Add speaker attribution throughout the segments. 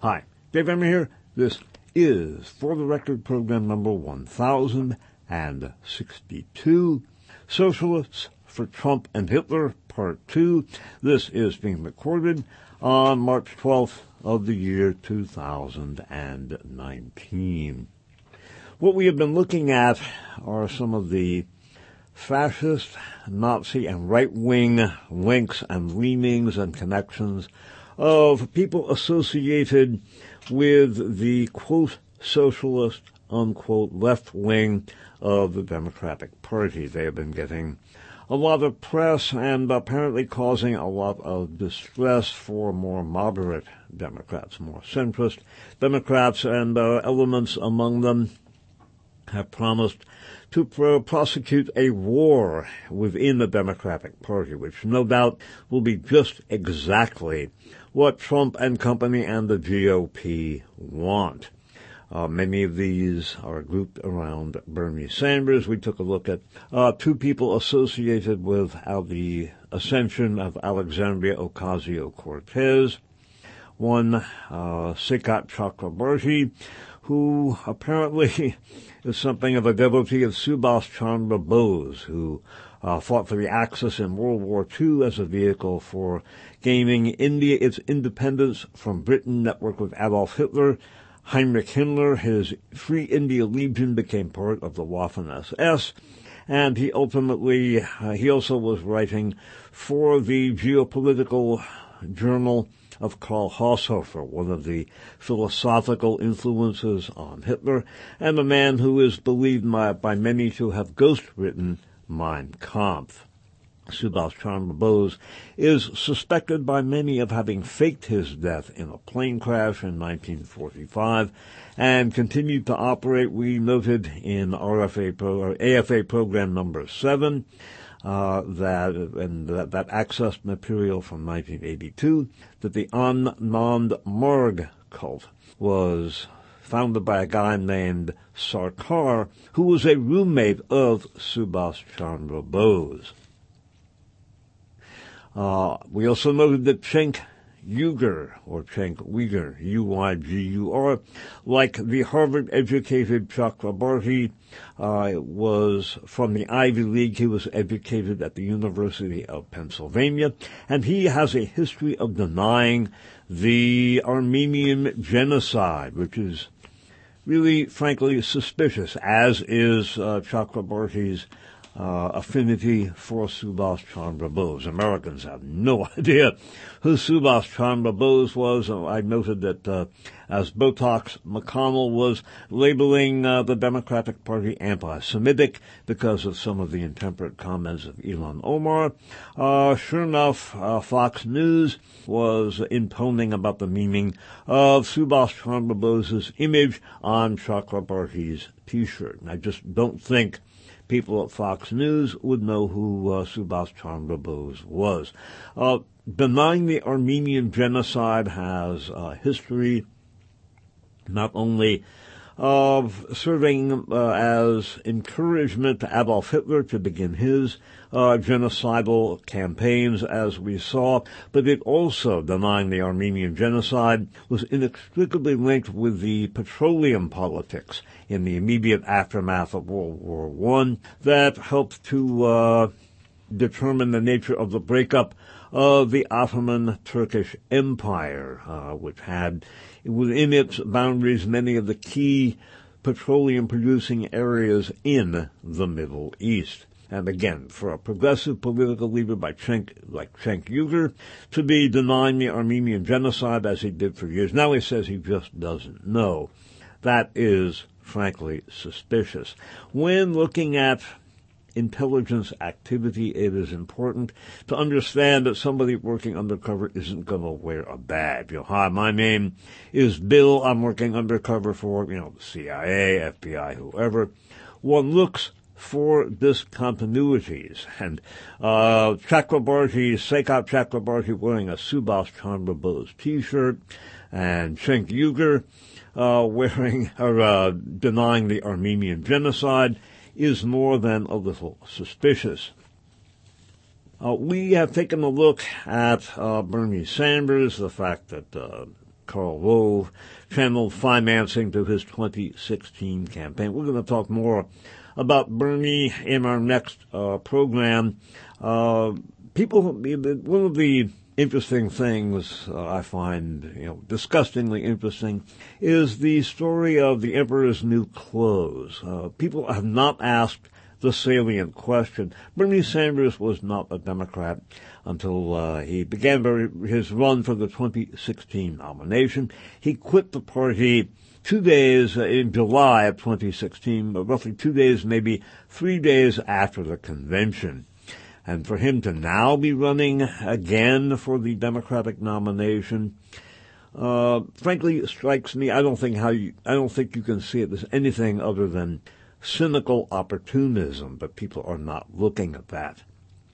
Speaker 1: Hi, Dave Emmer here. This is For the Record program number 1062, Socialists for Trump and Hitler, Part 2. This is being recorded on March 12th of the year 2019. What we have been looking at are some of the fascist, Nazi, and right-wing links and leanings and connections of people associated with the, quote, socialist, unquote, left wing of the Democratic Party. They have been getting a lot of press and apparently causing a lot of distress for more moderate Democrats, more centrist Democrats, and elements among them have promised to prosecute a war within the Democratic Party, which no doubt will be just exactly what Trump and company and the GOP want. Many of these are grouped around Bernie Sanders. We took a look at two people associated with the ascension of Alexandria Ocasio-Cortez. One, Saket Chakrabarti, who apparently is something of a devotee of Subhas Chandra Bose, who fought for the Axis in World War II as a vehicle for gaining India its independence from Britain, networked with Adolf Hitler. Heinrich Himmler, his Free India Legion, became part of the Waffen-SS, and he ultimately, he also was writing for the geopolitical journal of Karl Haushofer, one of the philosophical influences on Hitler, and a man who is believed by many to have ghostwritten Mein Kampf. Subhas Chandra Bose is suspected by many of having faked his death in a plane crash in 1945 and continued to operate. We noted in AFA program number 7 that accessed material from 1982 that the Anand Marg cult was founded by a guy named Sarkar, who was a roommate of Subhas Chandra Bose. We also noted that Cenk Uygur, or Cenk Uygur, U-Y-G-U-R, like the Harvard-educated Chakrabarti, was from the Ivy League. He was educated at the University of Pennsylvania, and he has a history of denying the Armenian genocide, which is really, frankly, suspicious, as is Chakrabarti's affinity for Subhas Chandra Bose. Americans have no idea who Subhas Chandra Bose was. I noted that as Botox McConnell was labeling the Democratic Party anti-Semitic because of some of the intemperate comments of Ilhan Omar, sure enough, Fox News was intoning about the meaning of Subhas Chandra Bose's image on Chakrabarti's T-shirt. And I just don't think people at Fox News would know who Subhas Chandra Bose was. Denying the Armenian genocide has a history not only of serving as encouragement to Adolf Hitler to begin his genocidal campaigns, as we saw, but it also, denying the Armenian genocide, was inextricably linked with the petroleum politics in the immediate aftermath of World War I that helped to determine the nature of the breakup of the Ottoman Turkish Empire, which had within its boundaries many of the key petroleum-producing areas in the Middle East. And again, for a progressive political leader like Cenk Uygur to be denying the Armenian genocide as he did for years, now he says he just doesn't know. That is, frankly, suspicious. When looking at intelligence activity, it is important to understand that somebody working undercover isn't going to wear a badge. Hi, my name is Bill. I'm working undercover for, the CIA, FBI, whoever. One looks for discontinuities. And Saket Chakrabarti wearing a Subhas Chandra Bose T-shirt, and Cenk Uygur denying the Armenian genocide is more than a little suspicious. We have taken a look at Bernie Sanders, the fact that Karl Rove, channeled financing to his 2016 campaign. We're going to talk more about Bernie in our next program. One of the interesting things I find, disgustingly interesting, is the story of the Emperor's New Clothes. People have not asked the salient question. Bernie Sanders was not a Democrat until he began his run for the 2016 nomination. He quit the party 2 days in July of 2016, roughly 2 days, maybe 3 days after the convention. And for him to now be running again for the Democratic nomination, frankly, strikes me. I don't think you can see it as anything other than cynical opportunism, but people are not looking at that.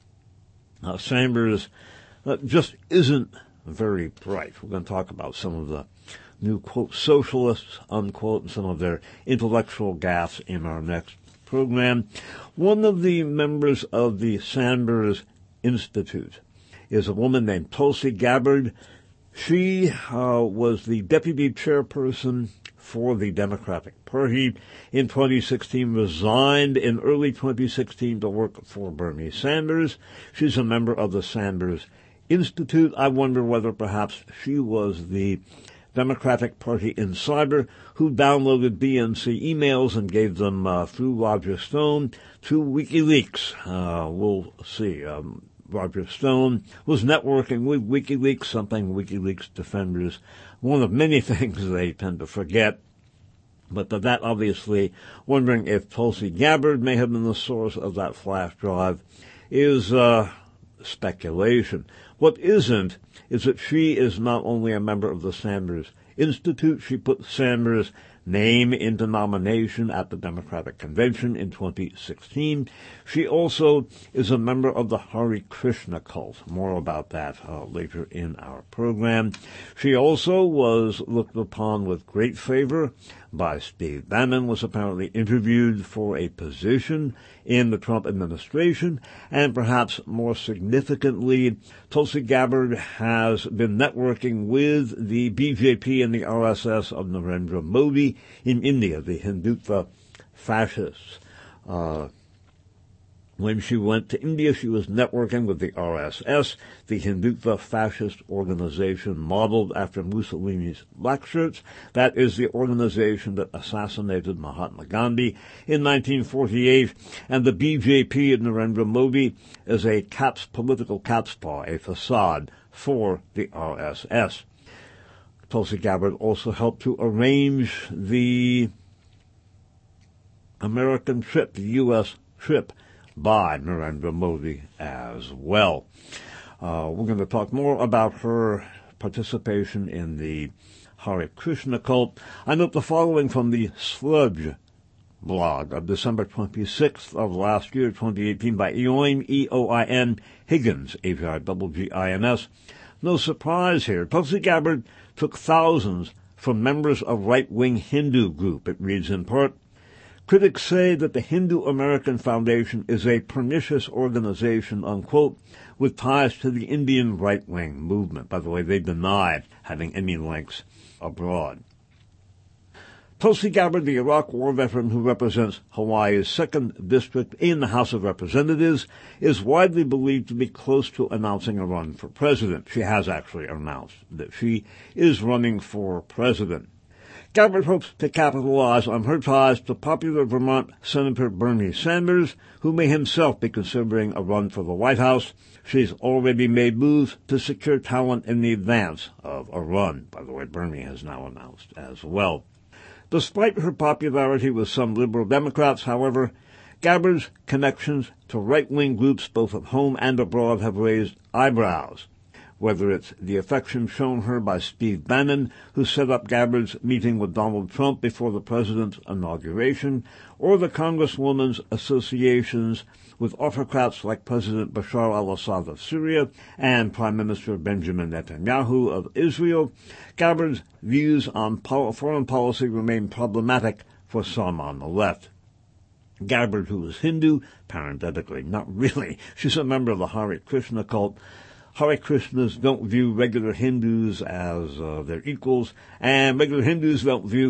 Speaker 1: Sanders just isn't very bright. We're going to talk about some of the new, quote, socialists, unquote, and some of their intellectual gaffes in our next program. One of the members of the Sanders Institute is a woman named Tulsi Gabbard. She was the deputy chairperson for the Democratic Party in 2016, resigned in early 2016 to work for Bernie Sanders. She's a member of the Sanders Institute. I wonder whether perhaps she was the Democratic Party insider who downloaded DNC emails and gave them through Roger Stone to WikiLeaks. We'll see. Roger Stone was networking with WikiLeaks, something WikiLeaks defenders, one of many things they tend to forget. But that obviously, wondering if Tulsi Gabbard may have been the source of that flash drive is speculation. What isn't is that she is not only a member of the Sanders Institute, she put Sanders' name into nomination at the Democratic Convention in 2016. She also is a member of the Hare Krishna cult. More about that later in our program. She also was looked upon with great favor by Steve Bannon, was apparently interviewed for a position in the Trump administration, and perhaps more significantly, Tulsi Gabbard has been networking with the BJP and the RSS of Narendra Modi in India, the Hindutva fascists. When she went to India, she was networking with the RSS, the Hindutva fascist organization modeled after Mussolini's black shirts. That is the organization that assassinated Mahatma Gandhi in 1948. And the BJP of Narendra Modi is a political cat's paw, a facade for the RSS. Tulsi Gabbard also helped to arrange the American trip, the U.S. trip, by Narendra Modi as well. We're going to talk more about her participation in the Hare Krishna cult. I note the following from the Sludge blog of December 26th of last year, 2018, by Eoin, E-O-I-N, Higgins, H-I-G-G-I-N-S. No surprise here. Tulsi Gabbard took thousands from members of right-wing Hindu group. It reads in part, critics say that the Hindu American Foundation is a pernicious organization, unquote, with ties to the Indian right-wing movement. By the way, they deny having any links abroad. Tulsi Gabbard, the Iraq War veteran who represents Hawaii's 2nd District in the House of Representatives, is widely believed to be close to announcing a run for president. She has actually announced that she is running for president. Gabbard hopes to capitalize on her ties to popular Vermont Senator Bernie Sanders, who may himself be considering a run for the White House. She's already made moves to secure talent in the advance of a run. By the way, Bernie has now announced as well. Despite her popularity with some liberal Democrats, however, Gabbard's connections to right-wing groups both at home and abroad have raised eyebrows. Whether it's the affection shown her by Steve Bannon, who set up Gabbard's meeting with Donald Trump before the president's inauguration, or the Congresswoman's associations with autocrats like President Bashar al-Assad of Syria and Prime Minister Benjamin Netanyahu of Israel, Gabbard's views on foreign policy remain problematic for some on the left. Gabbard, who is Hindu, parenthetically, not really, she's a member of the Hare Krishna cult, Hare Krishnas don't view regular Hindus as their equals, and regular Hindus don't view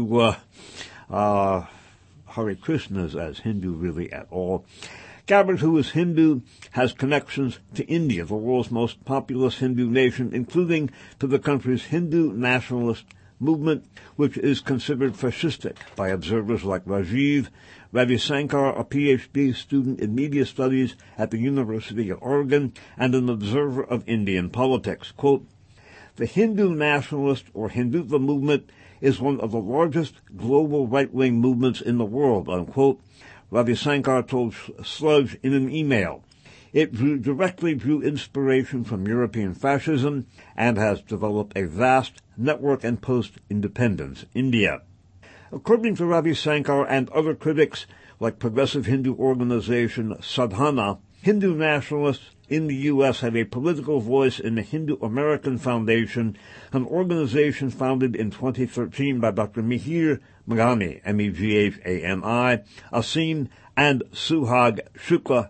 Speaker 1: Hare Krishnas as Hindu really at all. Gabbard, who is Hindu, has connections to India, the world's most populous Hindu nation, including to the country's Hindu nationalist movement, which is considered fascistic by observers like Rajiv Ravi Shankar, a PhD student in media studies at the University of Oregon and an observer of Indian politics. Quote, "The Hindu nationalist or Hindutva movement is one of the largest global right-wing movements in the world," unquote, Ravi Shankar told Sludge in an email. It directly drew inspiration from European fascism and has developed a vast network in post-independence India. According to Ravi Shankar and other critics, like progressive Hindu organization Sadhana, Hindu nationalists in the U.S. have a political voice in the Hindu American Foundation, an organization founded in 2013 by Dr. Mihir Meghani, Meghani, Asim, and Suhag Shukla,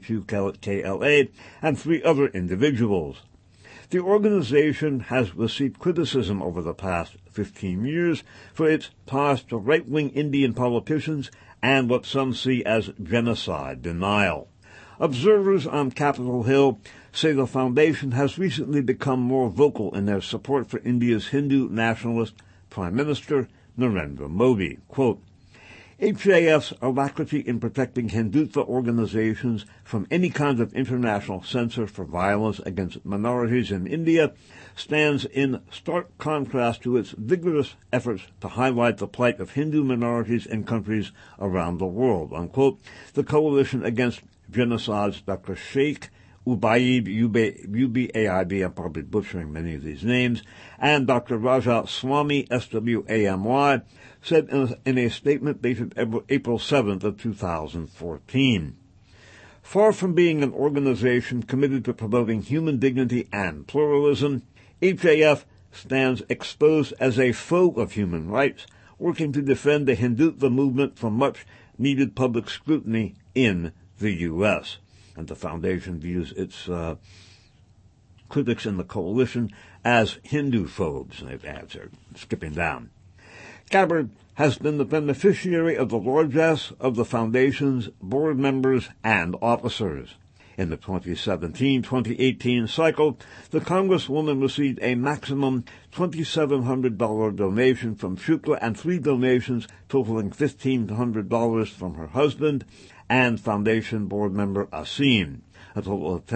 Speaker 1: Shukla, and 3 other individuals. The organization has received criticism over the past 15 years for its ties to right-wing Indian politicians and what some see as genocide denial. Observers on Capitol Hill say the foundation has recently become more vocal in their support for India's Hindu nationalist Prime Minister Narendra Modi. Quote, "HAF's alacrity in protecting Hindutva organizations from any kind of international censor for violence against minorities in India stands in stark contrast to its vigorous efforts to highlight the plight of Hindu minorities in countries around the world," unquote, the Coalition Against Genocide's Dr. Sheikh Ubaid Ubaid, I'm probably butchering many of these names, and Dr. Raja Swamy, Swamy, said in a statement dated April 7th of 2014. Far from being an organization committed to promoting human dignity and pluralism, HAF stands exposed as a foe of human rights, working to defend the Hindutva movement from much-needed public scrutiny in the U.S., and the foundation views its critics in the coalition as Hindu-phobes, and it adds, skipping down. Gabbard has been the beneficiary of the largesse of the foundation's board members and officers. In the 2017-2018 cycle, the Congresswoman received a maximum $2,700 donation from Shukla and 3 donations totaling $1,500 from her husband and foundation board member Asim, a total of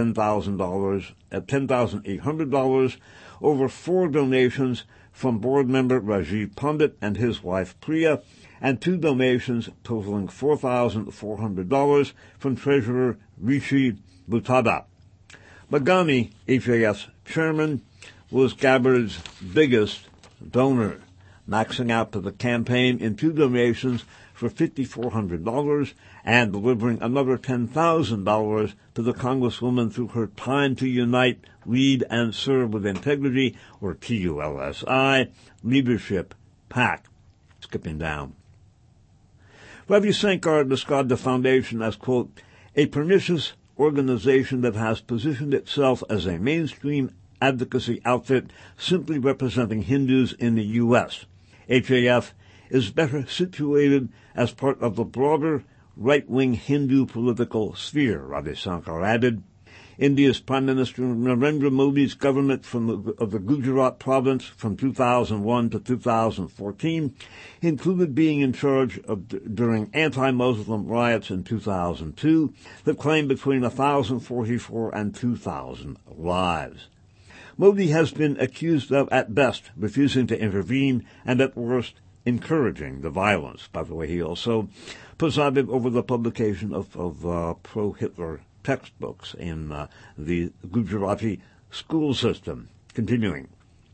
Speaker 1: $10,800 over 4 donations from board member Rajiv Pandit and his wife Priya, and 2 donations totaling $4,400 from treasurer Rishi Bhutada. Meghani, HAF's chairman, was Gabbard's biggest donor, maxing out to the campaign in 2 donations for $5,400 and delivering another $10,000 to the Congresswoman through her Time to Unite, Lead and Serve with Integrity, or TULSI, leadership PAC. Skipping down. Ravi Shankar described the foundation as, quote, "a pernicious organization that has positioned itself as a mainstream advocacy outfit simply representing Hindus in the U.S. HAF is better situated as part of the broader right-wing Hindu political sphere," Ravi Shankar added. India's Prime Minister Narendra Modi's government of the Gujarat province from 2001 to 2014 included being in charge during anti-Muslim riots in 2002 that claimed between 1,044 and 2,000 lives. Modi has been accused of, at best, refusing to intervene and at worst, encouraging the violence. By the way, he also presided over the publication of pro-Hitler textbooks in the Gujarati school system. Continuing.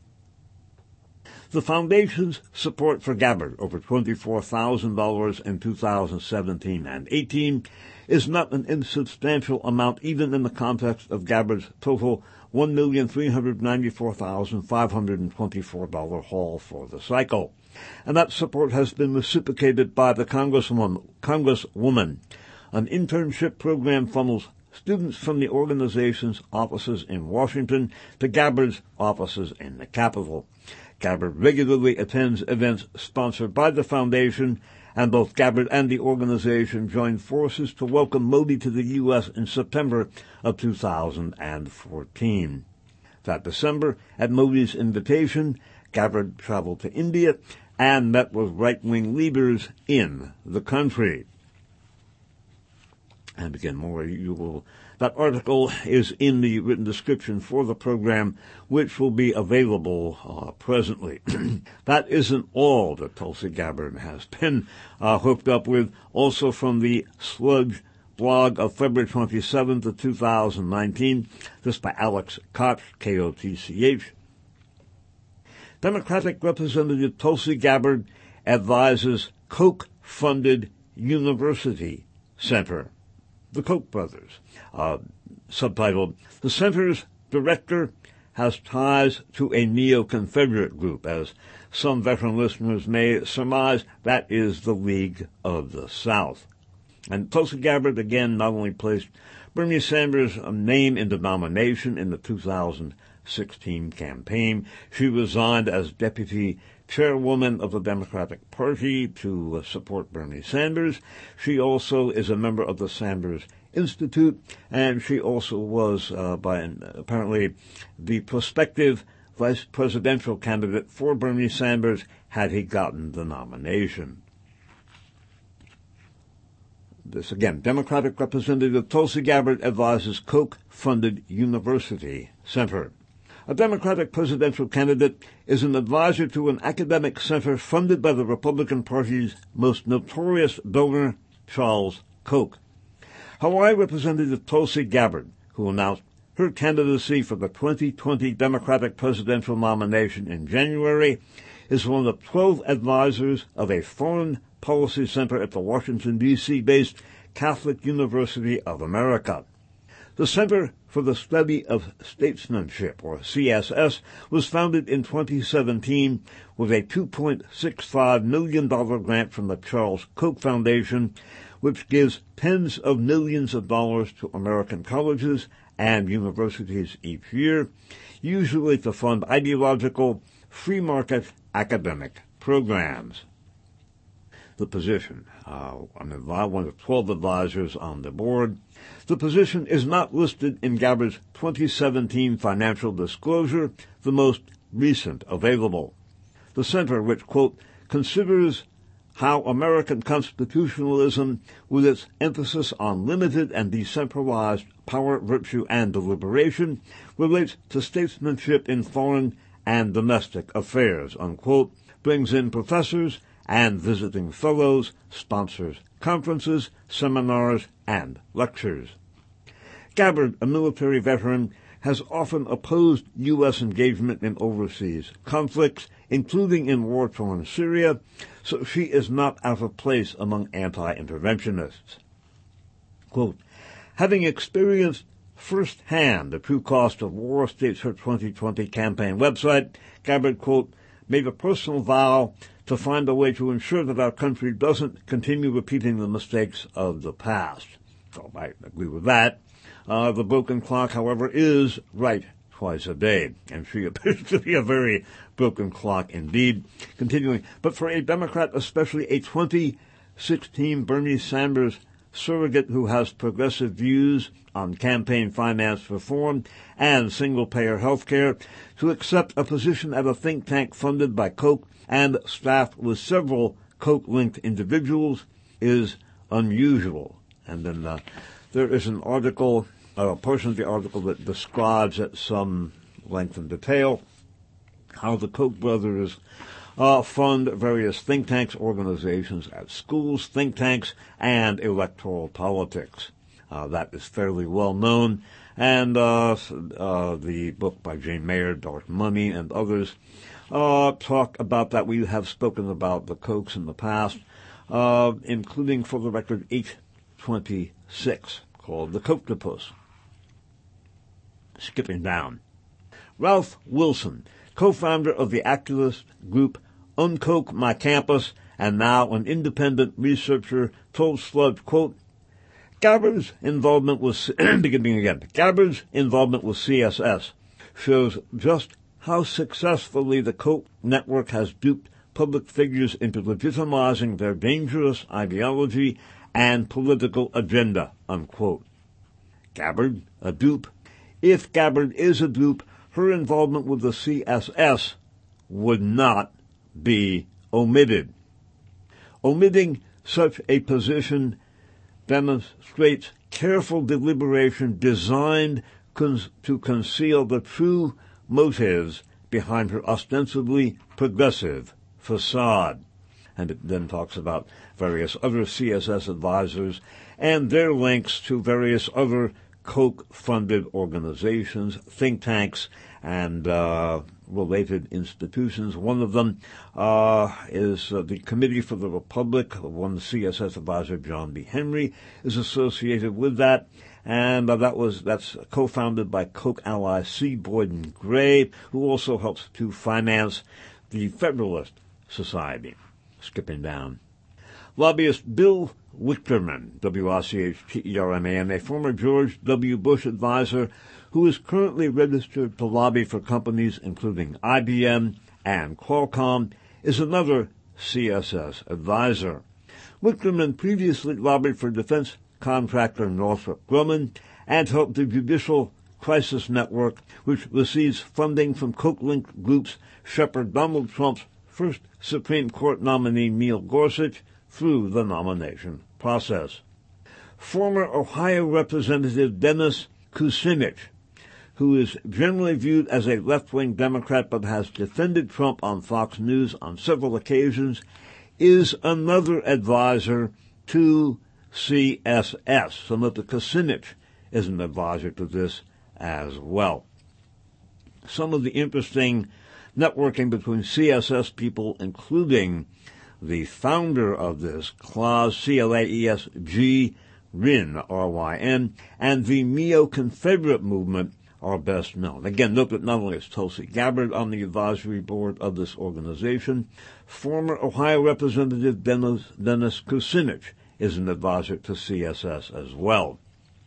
Speaker 1: The foundation's support for Gabbard, over $24,000 in 2017 and 18, is not an insubstantial amount even in the context of Gabbard's total $1,394,524 haul for the cycle. And that support has been reciprocated by the Congresswoman. An internship program funnels students from the organization's offices in Washington to Gabbard's offices in the Capitol. Gabbard regularly attends events sponsored by the foundation, and both Gabbard and the organization joined forces to welcome Modi to the U.S. in September of 2014. That December, at Modi's invitation, Gabbard traveled to India and met with right-wing leaders in the country. And again, more that article is in the written description for the program, which will be available presently. That isn't all that Tulsi Gabbard has been hooked up with. Also from the Sludge blog of February 27th of 2019, this by Alex Koch, K-O-T-C-H. Democratic Representative Tulsi Gabbard advises Koch-funded University Center. The Koch brothers. Subtitled, The Center's director has ties to a neo-Confederate group. As some veteran listeners may surmise, that is the League of the South. And Tulsi Gabbard, again, not only placed Bernie Sanders' name in the nomination in the 2016 campaign, she resigned as deputy chairwoman of the Democratic Party to support Bernie Sanders. She also is a member of the Sanders Institute, and she also was, apparently, the prospective vice presidential candidate for Bernie Sanders had he gotten the nomination. This again, Democratic Representative Tulsi Gabbard advises Koch-funded University Center. A Democratic presidential candidate is an advisor to an academic center funded by the Republican Party's most notorious donor, Charles Koch. Hawaii Representative Tulsi Gabbard, who announced her candidacy for the 2020 Democratic presidential nomination in January, is one of 12 advisors of a foreign policy center at the Washington, D.C.-based Catholic University of America. The Center for the Study of Statesmanship, or CSS, was founded in 2017 with a $2.65 million grant from the Charles Koch Foundation, which gives tens of millions of dollars to American colleges and universities each year, usually to fund ideological, free-market academic programs. The position, I'm one of 12 advisors on the board. The position is not listed in Gabbard's 2017 financial disclosure, the most recent available. The center, which, quote, considers how American constitutionalism, with its emphasis on limited and decentralized power, virtue, and deliberation, relates to statesmanship in foreign and domestic affairs, unquote, brings in professors and visiting fellows, sponsors conferences, seminars, and lectures. Gabbard, a military veteran, has often opposed U.S. engagement in overseas conflicts, including in war-torn Syria, so she is not out of place among anti-interventionists. Quote, having experienced firsthand the true cost of war, states her 2020 campaign website, Gabbard, quote, made a personal vow to find a way to ensure that our country doesn't continue repeating the mistakes of the past. So I agree with that. The broken clock, however, is right twice a day, and she appears to be a very broken clock indeed. Continuing, but for a Democrat, especially a 2016 Bernie Sanders surrogate who has progressive views on campaign finance reform and single-payer health care, to accept a position at a think tank funded by Koch and staffed with several Koch-linked individuals is unusual. And then there is an article, a portion of the article that describes at some length and detail how the Koch brothers fund various think tanks, organizations at schools, think tanks, and electoral politics. That is fairly well known. And the book by Jane Mayer, Dark Money, and others talk about that. We have spoken about the Kochs in the past, including, for the record, 826, called The Kochtopus. Skipping down. Ralph Wilson, co-founder of the activist group Uncoke My Campus, and now an independent researcher, told Sludge, quote, Gabbard's involvement with Gabbard's involvement with CSS shows just how successfully the Koch network has duped public figures into legitimizing their dangerous ideology and political agenda, unquote. Gabbard, a dupe. If Gabbard is a dupe, her involvement with the CSS would not be omitted. Omitting such a position demonstrates careful deliberation designed to conceal the true motives behind her ostensibly progressive facade. And it then talks about various other CSS advisors and their links to various other Koch-funded organizations, think tanks, and related institutions. One of them is the Committee for the Republic. One CSS advisor, John B. Henry, is associated with that. And that's co-founded by Koch ally C. Boyden Gray, who also helps to finance the Federalist Society. Skipping down. Lobbyist Bill Wichterman, W-I-C-H-T-E-R-M-A-N, a former George W. Bush advisor who is currently registered to lobby for companies including IBM and Qualcomm, is another CSS advisor. Wichterman previously lobbied for defense contractor Northrop Grumman and helped the Judicial Crisis Network, which receives funding from Koch-linked groups, shepherd Donald Trump's first Supreme Court nominee Neil Gorsuch through the nomination process. Former Ohio Representative Dennis Kucinich, who is generally viewed as a left-wing Democrat but has defended Trump on Fox News on several occasions, is another advisor to CSS. So that the Kucinich is an advisor to this as well. Some of the interesting networking between CSS people, including the founder of this, Klaes, C-L-A-E-S-G, Ryn, R-Y-N, and the Neo-Confederate movement are best known. Again, note that not only is Tulsi Gabbard on the advisory board of this organization, former Ohio Representative Dennis Kucinich is an advisor to CSS as well.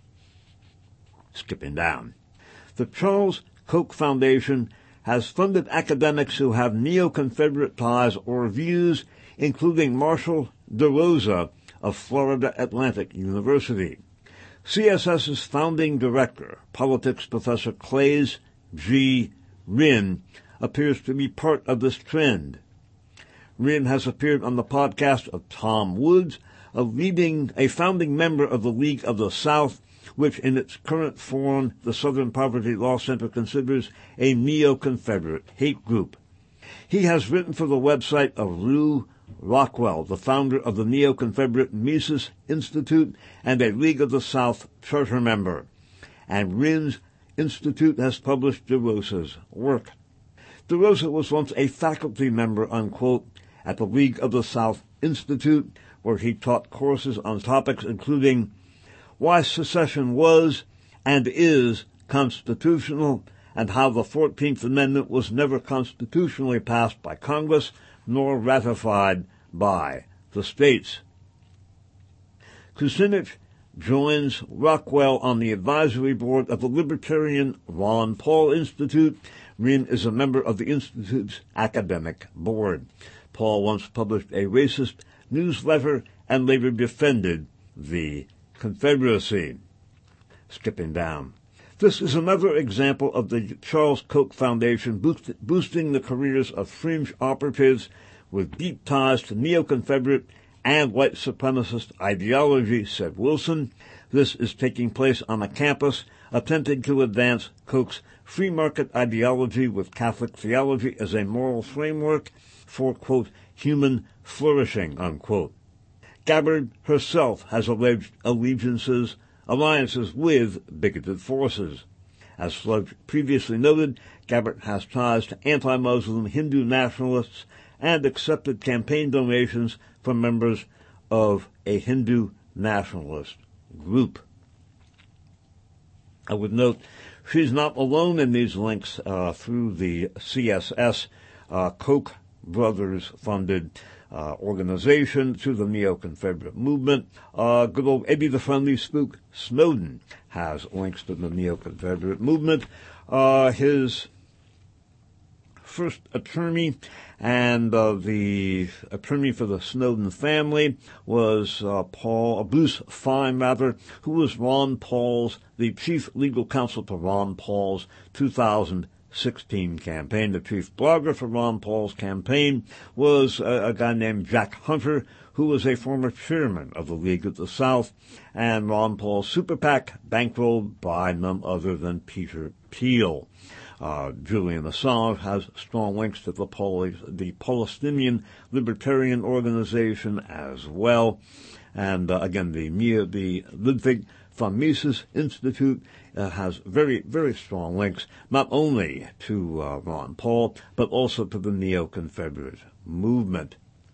Speaker 1: Skipping down. The Charles Koch Foundation has funded academics who have neo-Confederate ties or views, including Marshall DeRosa of Florida Atlantic University. CSS's founding director, politics professor Klaes G. Ryn, appears to be part of this trend. Ryn has appeared on the podcast of Tom Woods, a founding member of the League of the South, which in its current form the Southern Poverty Law Center considers a neo-Confederate hate group. He has written for the website of Lew Rockwell, the founder of the Neo-Confederate Mises Institute and a League of the South charter member. And Ryn's institute has published DeRosa's work. DeRosa was once a faculty member, unquote, at the League of the South Institute, where he taught courses on topics including why secession was and is constitutional, and how the 14th Amendment was never constitutionally passed by Congress nor ratified by the states. Kucinich joins Rockwell on the advisory board of the Libertarian Ron Paul Institute. Ryn is a member of the Institute's academic board. Paul once published a racist newsletter and later defended the Confederacy. Skipping down. This is another example of the Charles Koch Foundation boosting the careers of fringe operatives with deep ties to neo-Confederate and white supremacist ideology, said Wilson. This is taking place on a campus attempting to advance Koch's free market ideology with Catholic theology as a moral framework for, quote, human flourishing, unquote. Gabbard herself has alleged alliances with bigoted forces. As Sludge previously noted, Gabbard has ties to anti-Muslim Hindu nationalists and accepted campaign donations from members of a Hindu nationalist group. I would note she's not alone in these links through the CSS Koch Brothers funded organization to the Neo-Confederate movement. Good old Eddie the Friendly Spook Snowden has links to the Neo-Confederate movement. His first attorney and the attorney for the Snowden family was Bruce Fine, who was the chief legal counsel to Ron Paul's 2016 campaign. The chief blogger for Ron Paul's campaign was a guy named Jack Hunter, who was a former chairman of the League of the South, and Ron Paul's super PAC bankrolled by none other than Peter Thiel. Julian Assange has strong links to the Palestinian Libertarian Organization as well. And again, the Ludwig von Mises Institute has very, very strong links, not only to Ron Paul, but also to the Neo-Confederate movement.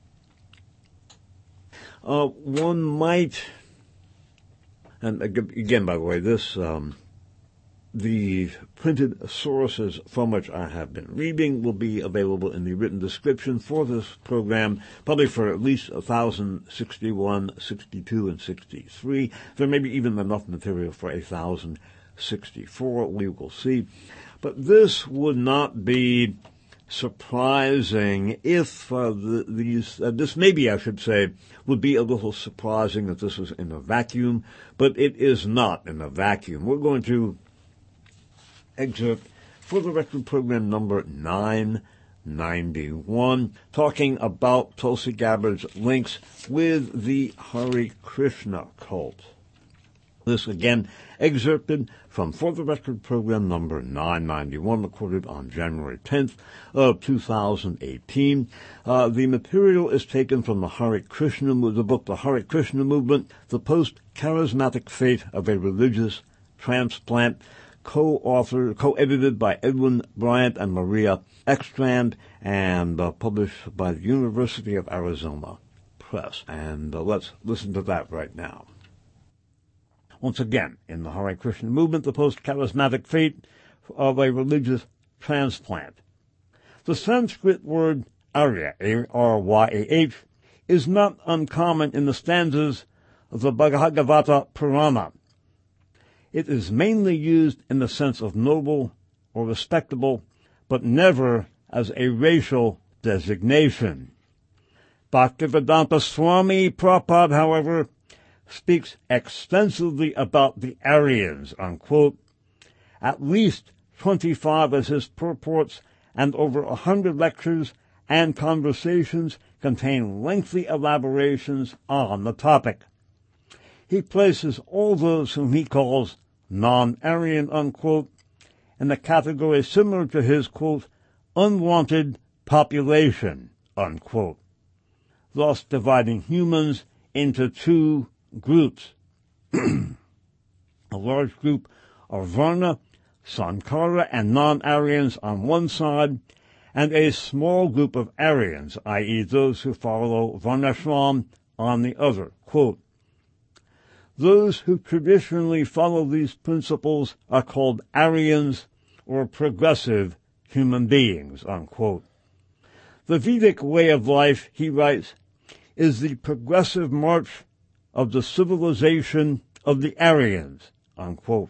Speaker 1: One might, and again, by the way, this the printed sources from which I have been reading will be available in the written description for this program, probably for at least 1,061, 62, and 63. There may be even enough material for 1,064. We will see. But this would not be surprising if this maybe I should say would be a little surprising if this was in a vacuum, but it is not in a vacuum. We're going to excerpt for the record program number 991, talking about Tulsi Gabbard's links with the Hare Krishna cult. This again excerpted from For the Record program number 991, recorded on January 10th of 2018. The material is taken from the Hare Krishna, the book The Hare Krishna Movement, The Post-Charismatic Fate of a Religious Transplant, co-edited by Edwin Bryant and Maria Ekstrand, and published by the University of Arizona Press. And let's listen to that right now. Once again, in the Hare Krishna Movement, The Post-Charismatic Fate of a Religious Transplant. The Sanskrit word Arya, A-R-Y-A-H, is not uncommon in the stanzas of the Bhagavata Purana. It is mainly used in the sense of noble or respectable, but never as a racial designation. Bhaktivedanta Swami Prabhupada, however, speaks extensively about the Aryans, unquote. At least 25 of his purports and over 100 lectures and conversations contain lengthy elaborations on the topic. He places all those whom he calls non-Aryan, unquote, in a category similar to his, quote, unwanted population, unquote, thus dividing humans into two groups. A large group of Varna, Sankara, and non-Aryans on one side, and a small group of Aryans, i.e. those who follow Varnashram, on the other. Quote, those who traditionally follow these principles are called Aryans or progressive human beings, unquote. The Vedic way of life, he writes, is the progressive march of the civilization of the Aryans, unquote.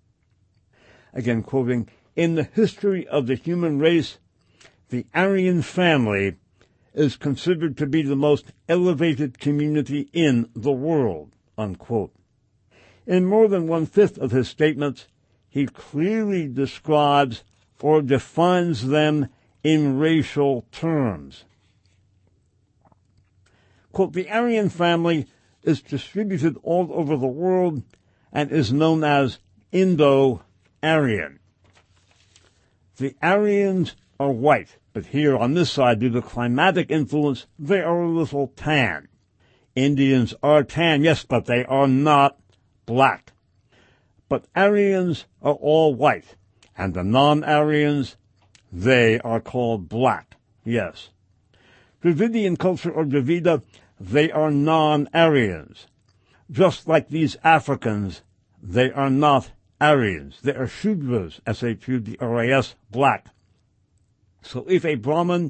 Speaker 1: Again quoting, in the history of the human race, the Aryan family is considered to be the most elevated community in the world, unquote. In more than 1/5 of his statements, he clearly describes or defines them in racial terms. Quote, the Aryan family is distributed all over the world and is known as Indo-Aryan. The Aryans are white, but here on this side, due to climatic influence, they are a little tan. Indians are tan, yes, but they are not black. But Aryans are all white, and the non-Aryans, they are called black, yes. Dravidian culture or Dravida, they are non-Aryans. Just like these Africans, they are not Aryans. They are Shudras, S-H-U-D-R-A-S, black. So if a Brahmin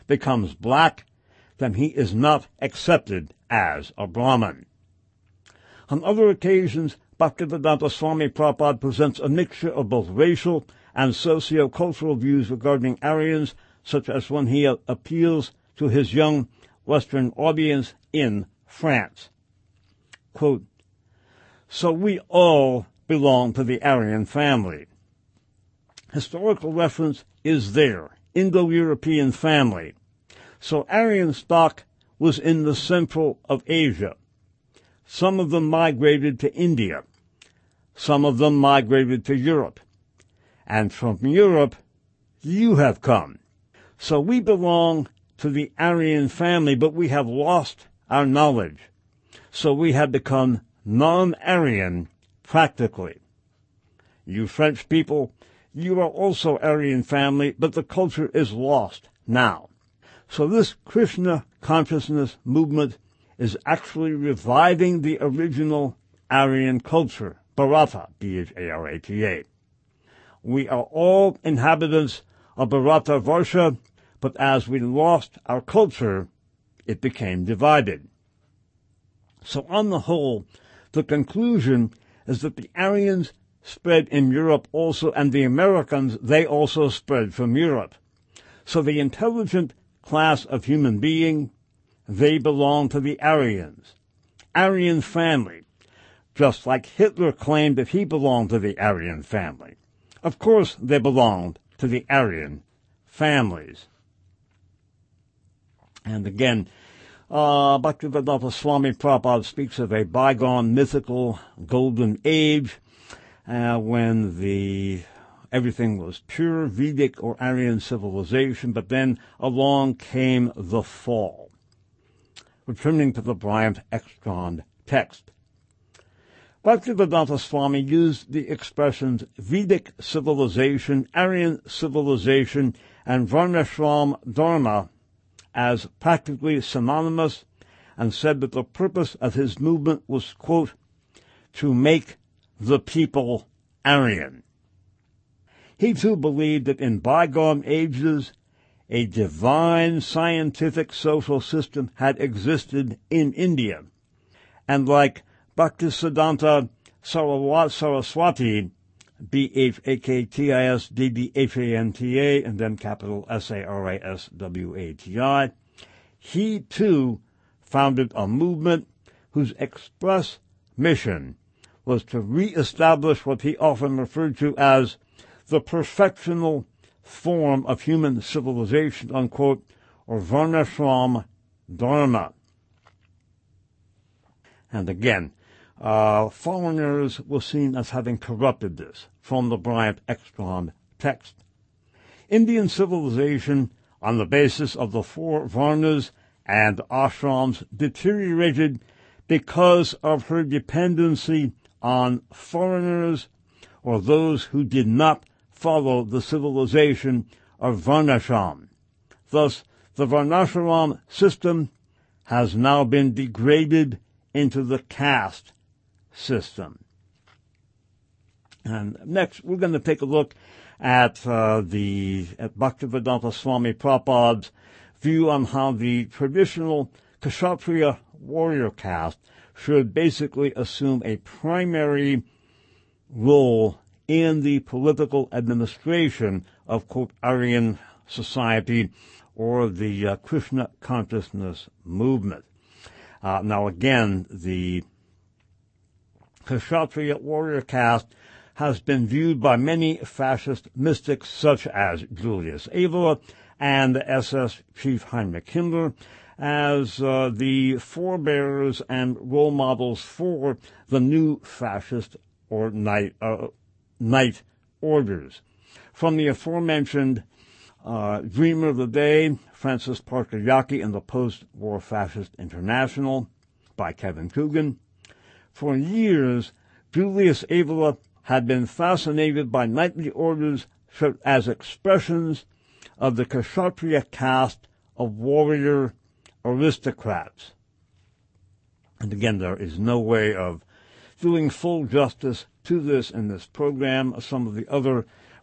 Speaker 1: becomes black, then he is not accepted as a Brahmin. On other occasions, Bhaktivedanta Swami Prabhupada presents a mixture of both racial and socio-cultural views regarding Aryans, such as when he appeals to his young Western audience in France. Quote, "So we all belong to the Aryan family. Historical reference is there, Indo-European family. So Aryan stock was in the central of Asia. Some of them migrated to India. Some of them migrated to Europe. And from Europe, you have come. So we belong to the Aryan family, but we have lost our knowledge. So we have become non-Aryan practically. You French people, you are also Aryan family, but the culture is lost now. So this Krishna consciousness movement is actually reviving the original Aryan culture, Bharata, Bharata. We are all inhabitants of Bharata Varsha, but as we lost our culture, it became divided. So on the whole, the conclusion is that the Aryans spread in Europe also, and the Americans, they also spread from Europe. So the intelligent class of human being, they belong to the Aryans. Aryan family, just like Hitler claimed that he belonged to the Aryan family. Of course they belonged to the Aryan families. And again, Bhaktivedanta Swami Prabhupada speaks of a bygone mythical golden age when everything was pure Vedic or Aryan civilization, but then along came the fall. Returning to the Bryant Extrand text, Bhaktivedanta Swami used the expressions Vedic civilization, Aryan civilization, and Varnashram Dharma as practically synonymous, and said that the purpose of his movement was, quote, to make the people Aryan. He too believed that in bygone ages, a divine scientific social system had existed in India, and like Bhaktisiddhanta Saraswati, Bhaktisdbhanta, and then capital Saraswati, he too founded a movement whose express mission was to re-establish what he often referred to as the perfectional form of human civilization, unquote, or Varnashram Dharma. And again, foreigners were seen as having corrupted this from the Bryant Extrand text. Indian civilization, on the basis of the four Varnas and ashrams, deteriorated because of her dependency on foreigners or those who did not follow the civilization of Varnashram. Thus, the Varnashram system has now been degraded into the caste system. And next, we're going to take a look at Bhaktivedanta Swami Prabhupada's view on how the traditional Kshatriya warrior caste should basically assume a primary role in the political administration of, quote, Aryan society or the Krishna consciousness movement. Now again, the Kshatriya warrior caste has been viewed by many fascist mystics such as Julius Evola and SS Chief Heinrich Himmler as the forebearers and role models for the new fascist or night orders. From the aforementioned Dreamer of the Day, Francis Parker Yockey and the Post-War Fascist International by Kevin Coogan. For years, Julius Evola had been fascinated by knightly orders as expressions of the Kshatriya caste of warrior aristocrats. And again, there is no way of doing full justice to this in this program. Some of the other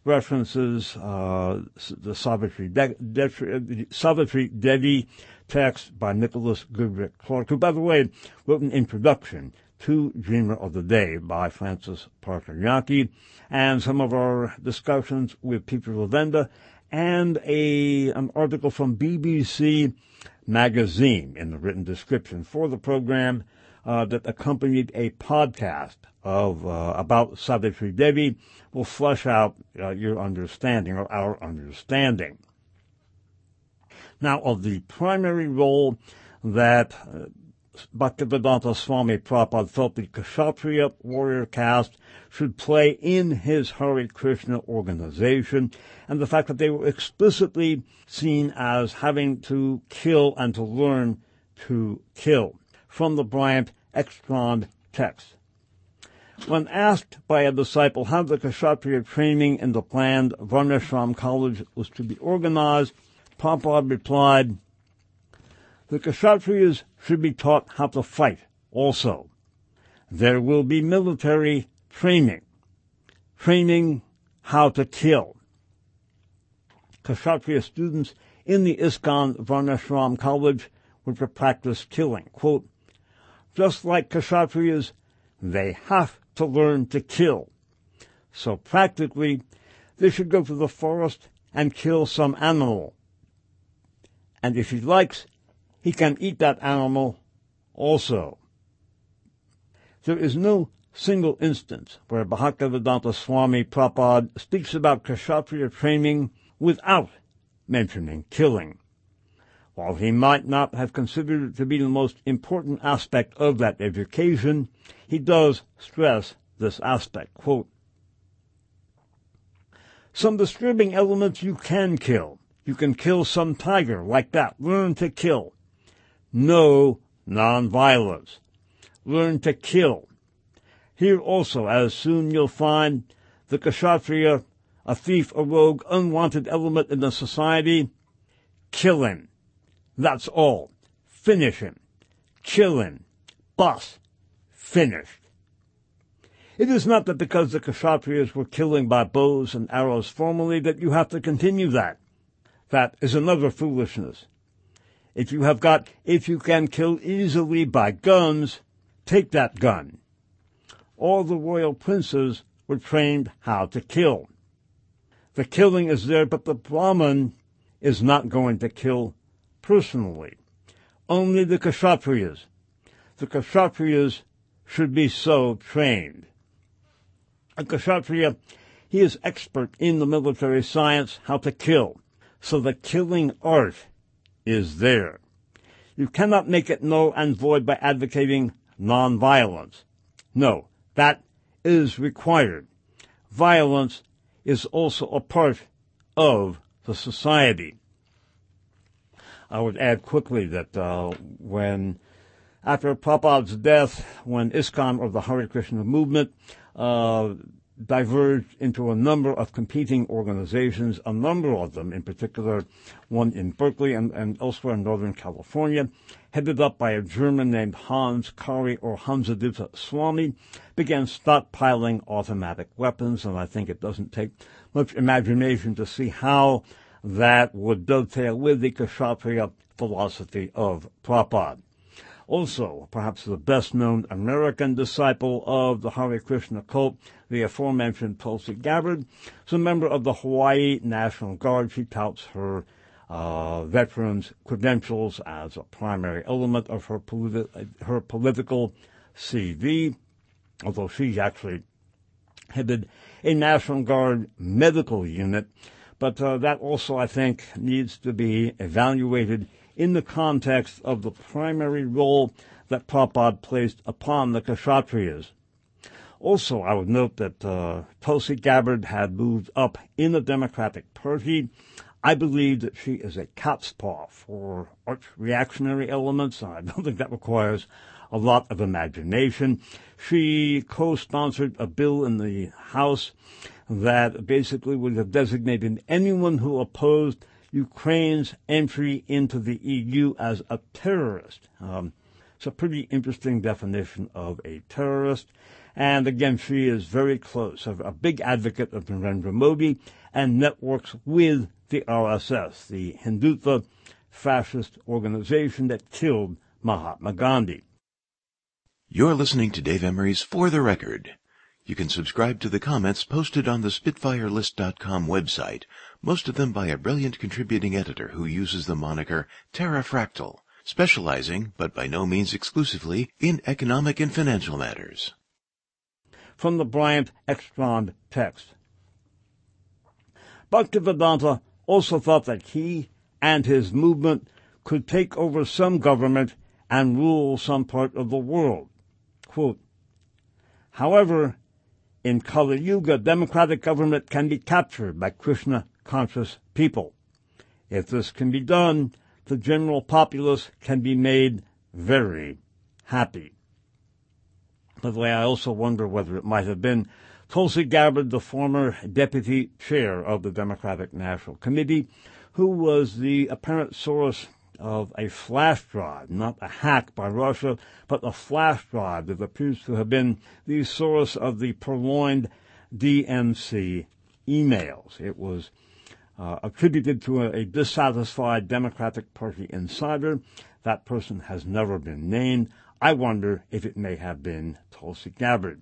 Speaker 1: references the Savitri Devi text by Nicholas Goodrick Clark, who, by the way, wrote an introduction to Dreamer of the Day by Francis Parker Yockey, and some of our discussions with Peter Lavenda, and an article from BBC Magazine in the written description for the program that accompanied a podcast about Savitri Devi will flesh out your understanding, or our understanding. Now, of the primary role that Bhaktivedanta Swami Prabhupada felt the Kshatriya warrior caste should play in his Hare Krishna organization, and the fact that they were explicitly seen as having to kill and to learn to kill, from the Bryant Extrand text. When asked by a disciple how the Kshatriya training in the planned Varnashram college was to be organized, Prabhupada replied, "The Kshatriyas should be taught how to fight also. There will be military training how to kill." Kshatriya students in the ISKCON Varnashram College were to practice killing. Quote, "Just like Kshatriyas, they have to learn to kill. So practically, they should go to the forest and kill some animal. And if he likes, he can eat that animal also." There is no single instance where Bhaktivedanta Swami Prabhupada speaks about Kshatriya training without mentioning killing. While he might not have considered it to be the most important aspect of that education, he does stress this aspect. Quote, "Some disturbing elements you can kill. You can kill some tiger like that. Learn to kill. No nonviolence. Learn to kill. Here also, as soon you'll find the Kshatriya, a thief, a rogue, unwanted element in the society, kill him. That's all. Finish him. Kill him. Bus. Finished." It is not that because the Kshatriyas were killing by bows and arrows formerly that you have to continue that. That is another foolishness. If you can kill easily by guns, take that gun. All the royal princes were trained how to kill. The killing is there, but the Brahmin is not going to kill personally. Only the Kshatriyas. The Kshatriyas should be so trained. A Kshatriya, he is expert in the military science, how to kill. So the killing art is there. You cannot make it null and void by advocating nonviolence. No, that is required. Violence is also a part of the society. I would add quickly that after Prabhupada's death, when ISKCON, or the Hare Krishna movement, diverged into a number of competing organizations, a number of them, in particular one in Berkeley and elsewhere in Northern California, headed up by a German named Hans Kari or Hansadutta Swami, began stockpiling automatic weapons, and I think it doesn't take much imagination to see how that would dovetail with the Kshatriya philosophy of Prabhupada. Also, perhaps the best-known American disciple of the Hare Krishna cult, the aforementioned Tulsi Gabbard, is a member of the Hawaii National Guard. She touts her veterans' credentials as a primary element of her political CV, although she actually headed a National Guard medical unit. But that also, I think, needs to be evaluated in the context of the primary role that Prabhupada placed upon the Kshatriyas. Also, I would note that Tulsi Gabbard had moved up in the Democratic Party. I believe that she is a cat's paw for arch-reactionary elements. I don't think that requires a lot of imagination. She co-sponsored a bill in the House that basically would have designated anyone who opposed Ukraine's entry into the EU as a terrorist. It's a pretty interesting definition of a terrorist. And again, she is very close, a big advocate of Narendra Modi, and networks with the RSS, the Hindutva fascist organization that killed Mahatma Gandhi.
Speaker 2: You're listening to Dave Emery's For the Record. You can subscribe to the comments posted on the SpitfireList.com website, most of them by a brilliant contributing editor who uses the moniker Terrafractal, specializing, but by no means exclusively, in economic and financial matters.
Speaker 1: From the Bryant Ekstrand text. Bhaktivedanta also thought that he and his movement could take over some government and rule some part of the world. Quote, however, in Kali Yuga, democratic government can be captured by Krishna-conscious people. If this can be done, the general populace can be made very happy. By the way, I also wonder whether it might have been Tulsi Gabbard, the former deputy chair of the Democratic National Committee, who was the apparent source of a flash drive, not a hack by Russia, but a flash drive that appears to have been the source of the purloined DNC emails. It was attributed to a dissatisfied Democratic Party insider. That person has never been named. I wonder if it may have been Tulsi Gabbard.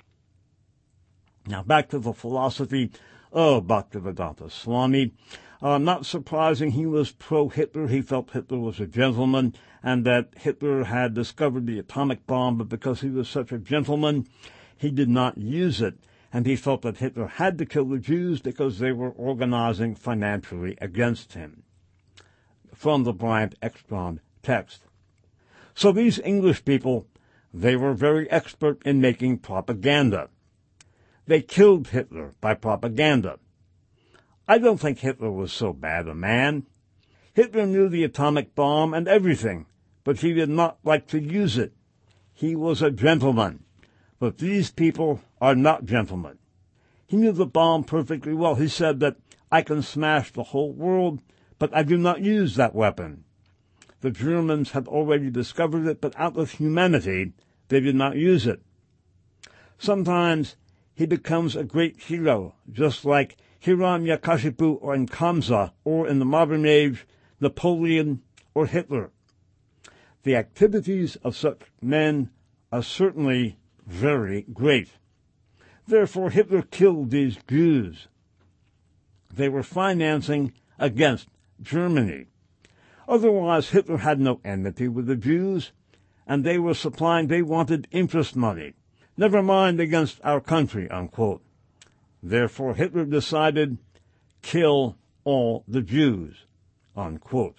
Speaker 1: Now back to the philosophy of Bhaktivedanta Swami. Not surprising, he was pro-Hitler. He felt Hitler was a gentleman and that Hitler had discovered the atomic bomb, but because he was such a gentleman, he did not use it. And he felt that Hitler had to kill the Jews because they were organizing financially against him. From the Bryant Ekstrand text. So these English people, they were very expert in making propaganda. They killed Hitler by propaganda. I don't think Hitler was so bad a man. Hitler knew the atomic bomb and everything, but he did not like to use it. He was a gentleman. But these people are not gentlemen. He knew the bomb perfectly well. He said that I can smash the whole world, but I do not use that weapon. The Germans had already discovered it, but out of humanity, they did not use it. Sometimes he becomes a great hero, just like Hiranyakashipu or in Kamsa, or in the modern age, Napoleon or Hitler. The activities of such men are certainly very great. Therefore, Hitler killed these Jews. They were financing against Germany. Otherwise, Hitler had no enmity with the Jews, and they were supplying, they wanted interest money. Never mind against our country, unquote. Therefore, Hitler decided, kill all the Jews, unquote.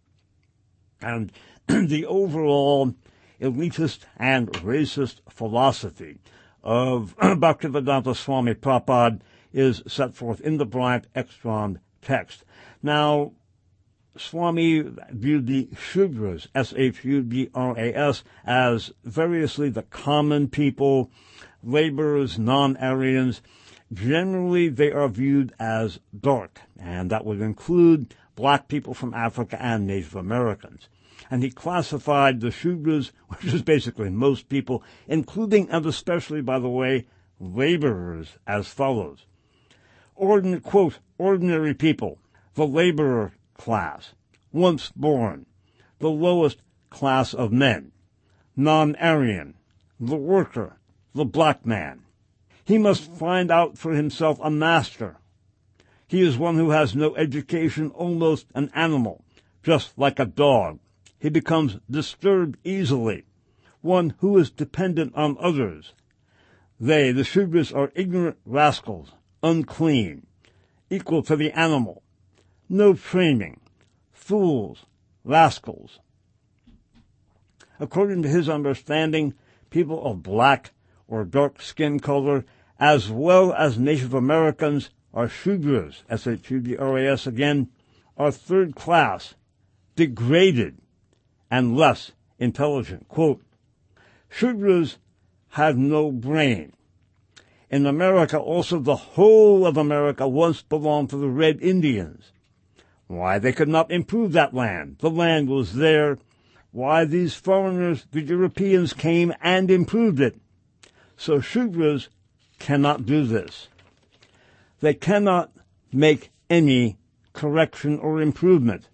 Speaker 1: And the overall elitist and racist philosophy of Bhaktivedanta Swami Prabhupada is set forth in the Bryant Ekstrand text. Now, Swami viewed the Shudras, S-H-U-D-R-A-S, as variously the common people, laborers, non-Aryans. Generally, they are viewed as dark, and that would include black people from Africa and Native Americans. And he classified the Shudras, which is basically most people, including and especially, by the way, laborers, as follows. Ordinary people, the laborer class, once born, the lowest class of men, non-Aryan, the worker, the black man. He must find out for himself a master. He is one who has no education, almost an animal, just like a dog. He becomes disturbed easily, one who is dependent on others. They, the Shudras, are ignorant rascals, unclean, equal to the animal, no training, fools, rascals. According to his understanding, people of black or dark skin color, as well as Native Americans, are Shudras, S-H-U-D-R-A-S again, are third class, degraded, and less intelligent. Quote, Shudras have no brain. In America, also the whole of America once belonged to the Red Indians. Why, they could not improve that land. The land was there. why these foreigners, the Europeans, came and improved it. So Shudras cannot do this. They cannot make any correction or improvement.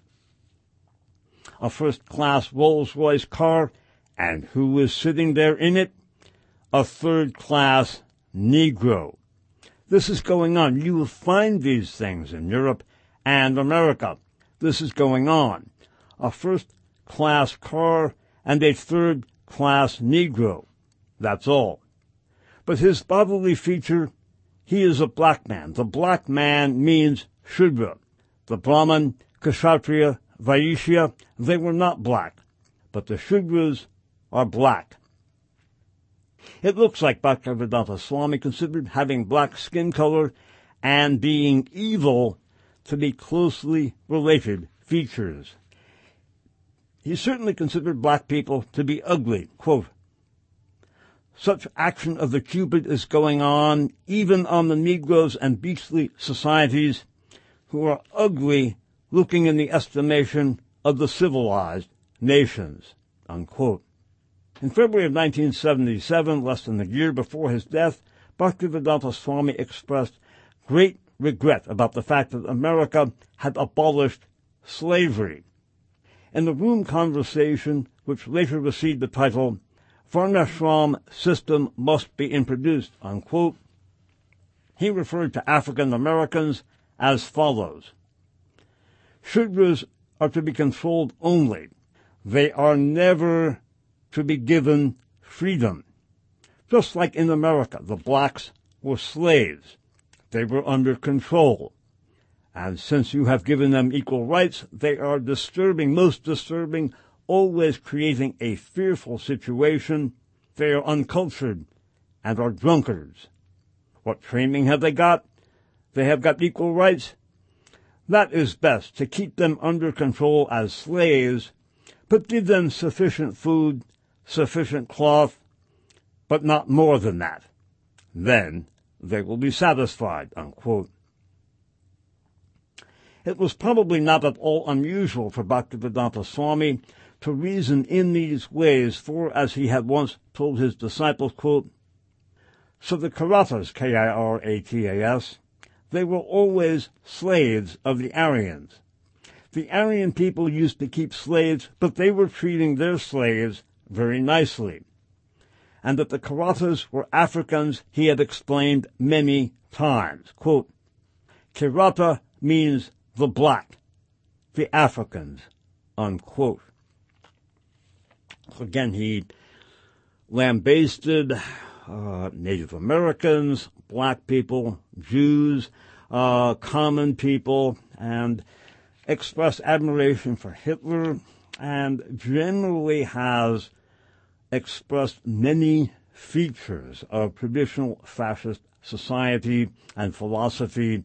Speaker 1: A first-class Rolls-Royce car, and who is sitting there in it? A third-class Negro. This is going on. You will find these things in Europe and America. This is going on. A first-class car and a third-class Negro. That's all. But his bodily feature, he is a black man. The black man means Shudra. The Brahman, Kshatriya, Vaishya, they were not black. But the Shudras are black. It looks like Bhaktivedanta Swami considered having black skin color and being evil to be closely related features. He certainly considered black people to be ugly. Quote, such action of the Cupid is going on even on the Negroes and beastly societies who are ugly looking in the estimation of the civilized nations. Unquote. In February of 1977, less than a year before his death, Bhaktivedanta Swami expressed great regret about the fact that America had abolished slavery. In the room conversation, which later received the title, Varnashram System Must Be Introduced, unquote, he referred to African Americans as follows. Shudras are to be controlled only. They are never to be given freedom. Just like in America, the blacks were slaves. They were under control. And since you have given them equal rights, they are disturbing, most disturbing, always creating a fearful situation. They are uncultured and are drunkards. What training have they got? They have got equal rights. That is best, to keep them under control as slaves, but give them sufficient food, sufficient cloth, but not more than that. Then they will be satisfied, unquote. It was probably not at all unusual for Bhaktivedanta Swami to reason in these ways, for, as he had once told his disciples, quote, so the Kiratas, K-I-R-A-T-A-S, they were always slaves of the Aryans. The Aryan people used to keep slaves, but they were treating their slaves very nicely. And that the Kiratas were Africans, he had explained many times. Quote, Kirata means the black, the Africans, unquote. Again, he lambasted Native Americans, black people, Jews, common people, and expressed admiration for Hitler, and generally has expressed many features of traditional fascist society and philosophy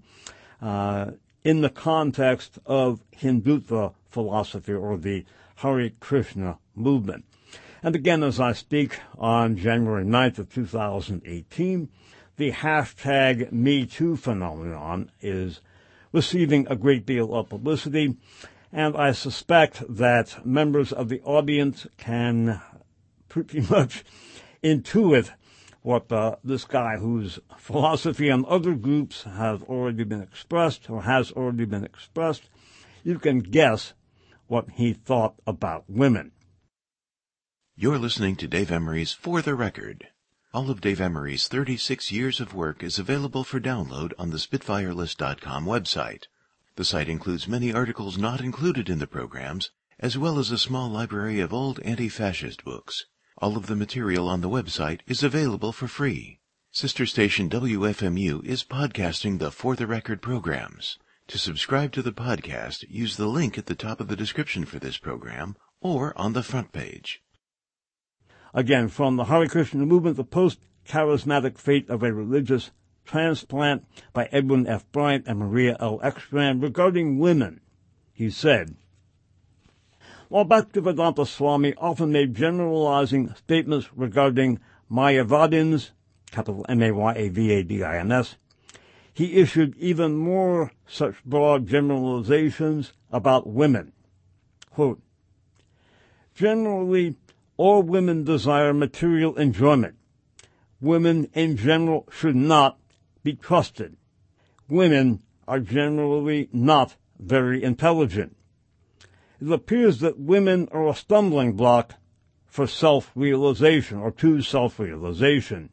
Speaker 1: in the context of Hindutva philosophy or the Hare Krishna movement. And again, as I speak on January 9th of 2018, the hashtag MeToo phenomenon is receiving a great deal of publicity, and I suspect that members of the audience can pretty much intuit what this guy, whose philosophy and other groups have already been expressed or has already been expressed, you can guess what he thought about women.
Speaker 2: You're listening to Dave Emery's For the Record. All of Dave Emery's 36 years of work is available for download on the SpitfireList.com website. The site includes many articles not included in the programs, as well as a small library of old anti-fascist books. All of the material on the website is available for free. Sister station WFMU is podcasting the For the Record programs. To subscribe to the podcast, use the link at the top of the description for this program or on the front page.
Speaker 1: Again, from the Hare Krishna Movement, The Post-Charismatic Fate of a Religious Transplant by Edwin F. Bryant and Maria L. Ekstrand regarding women. He said, while Bhaktivedanta Swami often made generalizing statements regarding Mayavadins, capital M-A-Y-A-V-A-D-I-N-S, he issued even more such broad generalizations about women. Quote, Generally, all women desire material enjoyment. Women in general should not be trusted. Women are generally not very intelligent. It appears that women are a stumbling block for self-realization or to self-realization.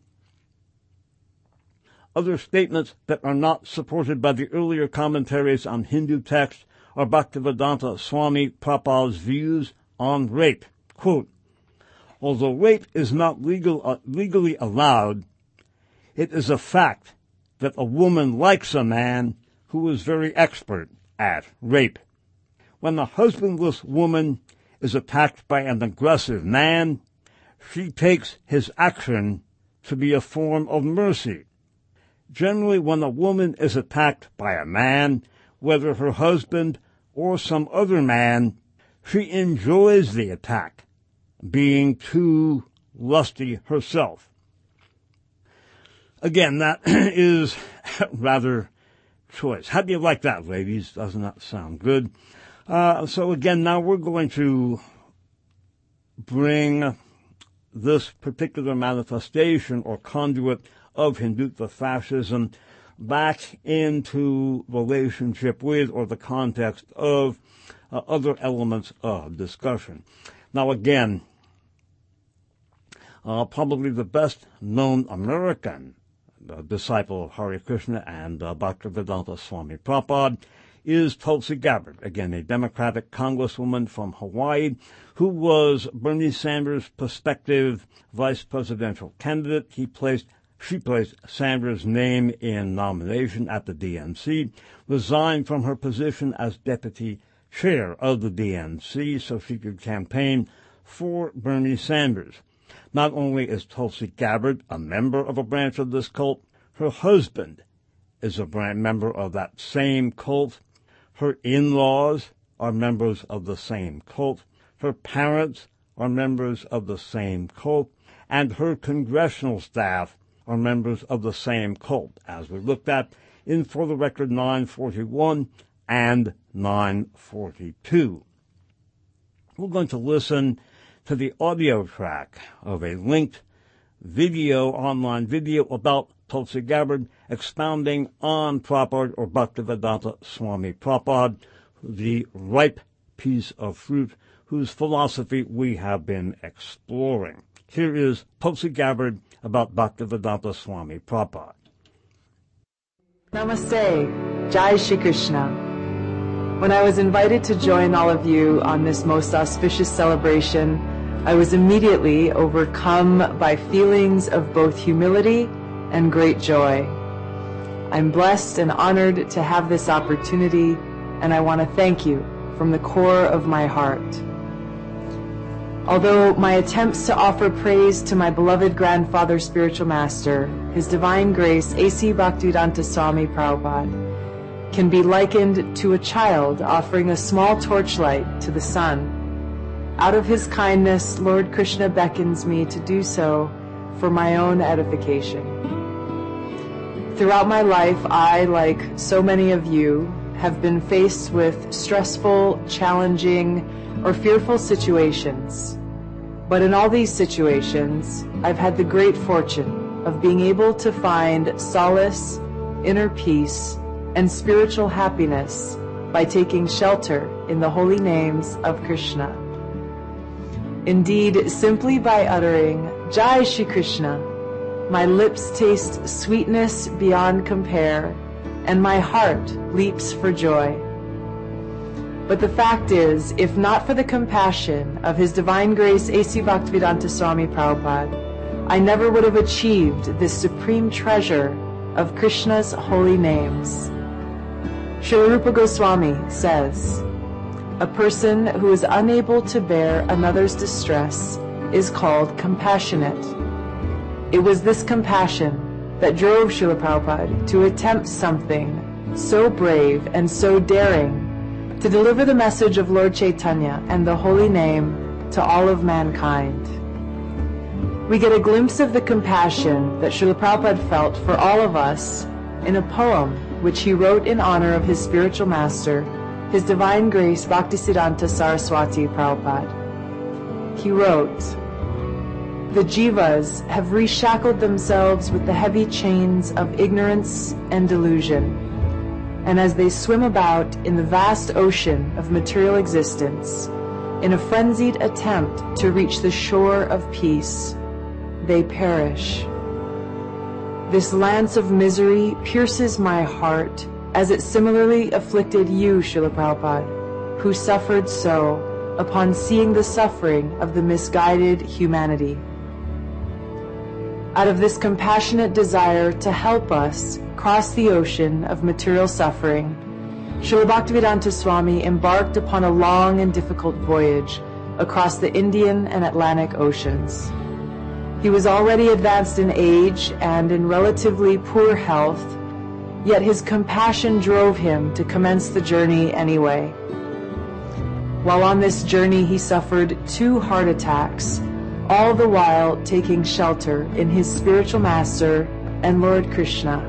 Speaker 1: Other statements that are not supported by the earlier commentaries on Hindu texts are Bhaktivedanta Swami Prabhupada's views on rape. Quote, although rape is not legally allowed, it is a fact that a woman likes a man who is very expert at rape. When a husbandless woman is attacked by an aggressive man, she takes his action to be a form of mercy. Generally, when a woman is attacked by a man, whether her husband or some other man, she enjoys the attack, being too lusty herself. Again, that is rather choice. How do you like that, ladies? Doesn't that sound good? So again, now we're going to bring this particular manifestation or conduit of Hindutva fascism back into relationship with or the context of other elements of discussion. Now again, probably the best known American disciple of Hare Krishna and Bhaktivedanta Swami Prabhupada is Tulsi Gabbard, again a Democratic congresswoman from Hawaii, who was Bernie Sanders' prospective vice presidential candidate. She placed Sanders' name in nomination at the DNC, resigned from her position as deputy chair of the DNC so she could campaign for Bernie Sanders. Not only is Tulsi Gabbard a member of a branch of this cult, her husband is a member of that same cult. Her in-laws are members of the same cult. Her parents are members of the same cult. And her congressional staff are members of the same cult, as we looked at in For the Record 941 and 942. We're going to listen to the audio track of a linked video, online video, about Tulsi Gabbard expounding on Prabhupada or Bhaktivedanta Swami Prabhupada, the ripe piece of fruit whose philosophy we have been exploring. Here is Tulsi Gabbard about Bhaktivedanta Swami Prabhupada.
Speaker 3: Namaste, Jai Shri Krishna. When I was invited to join all of you on this most auspicious celebration, I was immediately overcome by feelings of both humility and great joy. I'm blessed and honored to have this opportunity, and I want to thank you from the core of my heart. Although my attempts to offer praise to my beloved grandfather, spiritual master, His Divine Grace, A.C. Bhaktivedanta Swami Prabhupada, can be likened to a child offering a small torchlight to the sun. Out of His kindness, Lord Krishna beckons me to do so for my own edification. Throughout my life, I, like so many of you, have been faced with stressful, challenging, or fearful situations. But in all these situations, I've had the great fortune of being able to find solace, inner peace, and spiritual happiness by taking shelter in the holy names of Krishna. Indeed, simply by uttering Jai Shri Krishna, my lips taste sweetness beyond compare, and my heart leaps for joy. But the fact is, if not for the compassion of His Divine Grace A.C. Bhaktivedanta Swami Prabhupada, I never would have achieved this supreme treasure of Krishna's holy names. Srila Rupa Goswami says, a person who is unable to bear another's distress is called compassionate. It was this compassion that drove Srila Prabhupada to attempt something so brave and so daring to deliver the message of Lord Chaitanya and the holy name to all of mankind. We get a glimpse of the compassion that Srila Prabhupada felt for all of us in a poem which he wrote in honor of his spiritual master, His Divine Grace Bhaktisiddhanta Saraswati Prabhupada. he wrote, "The jivas have reshackled themselves with the heavy chains of ignorance and delusion, and as they swim about in the vast ocean of material existence, in a frenzied attempt to reach the shore of peace, they perish. This lance of misery pierces my heart, as it similarly afflicted you, Srila Prabhupada, who suffered so upon seeing the suffering of the misguided humanity. Out of this compassionate desire to help us cross the ocean of material suffering, Srila Bhaktivedanta Swami embarked upon a long and difficult voyage across the Indian and Atlantic Oceans. He was already advanced in age and in relatively poor health, yet his compassion drove him to commence the journey anyway. While on this journey, he suffered 2 heart attacks, all the while taking shelter in his spiritual master and Lord Krishna.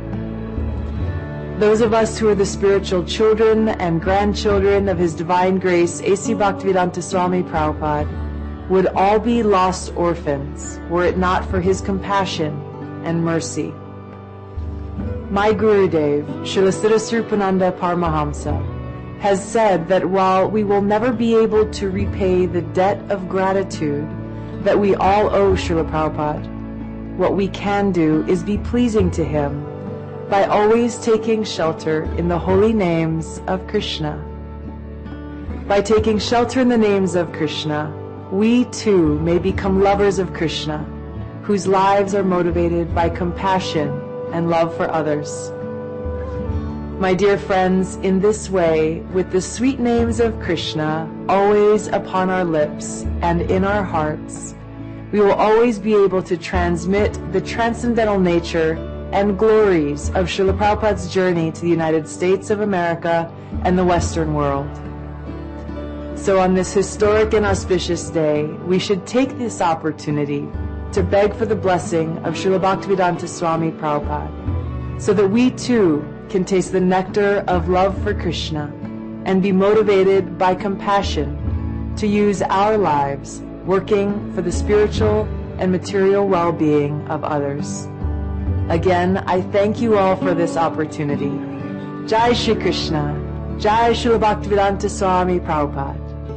Speaker 3: Those of us who are the spiritual children and grandchildren of His Divine Grace, A.C. Bhaktivedanta Swami Prabhupada, would all be lost orphans were it not for his compassion and mercy. My Gurudev, Srila Siddhaswarupananda Paramahamsa, has said that while we will never be able to repay the debt of gratitude that we all owe Srila Prabhupada, what we can do is be pleasing to him by always taking shelter in the holy names of Krishna. By taking shelter in the names of Krishna, we too may become lovers of Krishna, whose lives are motivated by compassion and love for others. My dear friends, in this way, with the sweet names of Krishna always upon our lips and in our hearts, we will always be able to transmit the transcendental nature and glories of Srila Prabhupada's journey to the United States of America and the Western world. So on this historic and auspicious day, we should take this opportunity to beg for the blessing of Srila Bhaktivedanta Swami Prabhupada, so that we too can taste the nectar of love for Krishna and be motivated by compassion to use our lives working for the spiritual and material well-being of others. Again, I thank you all for this opportunity. Jai Shri Krishna. Jai Srila Bhaktivedanta Swami Prabhupada.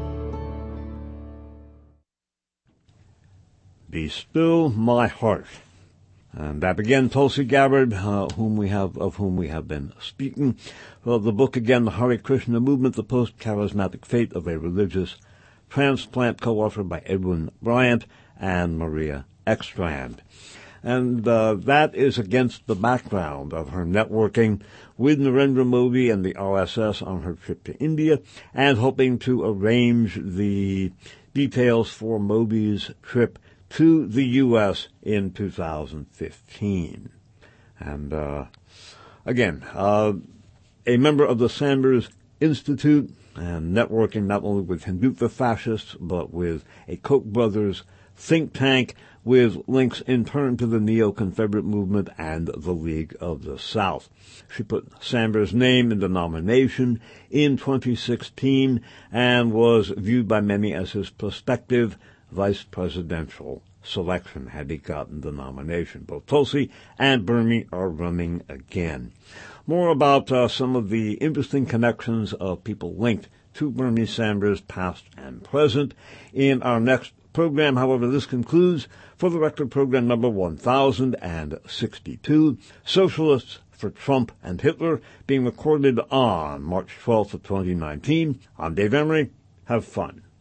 Speaker 1: Be still my heart. And that again, Tulsi Gabbard, of whom we have been speaking. Well, the book again, The Hare Krishna Movement, The Post-Charismatic Fate of a Religious Transplant, co-authored by Edwin Bryant and Maria Ekstrand. And that is against the background of her networking with Narendra Modi and the RSS on her trip to India, and hoping to arrange the details for Modi's trip to the U.S. in 2015. And again, a member of the Sanders Institute, and networking not only with Hindutva fascists, but with a Koch brothers think tank with links in turn to the Neo-Confederate movement and the League of the South. She put Sanders' name in the nomination in 2016 and was viewed by many as his prospective vice presidential selection had he gotten the nomination. Both Tulsi and Burmi are running again. More about some of the interesting connections of people linked to Bernie Sanders, past and present, in our next program. However, this concludes For the Record program number 1062, Socialists for Trump and Hitler, being recorded on March 12th of 2019. I'm Dave Emery. Have fun.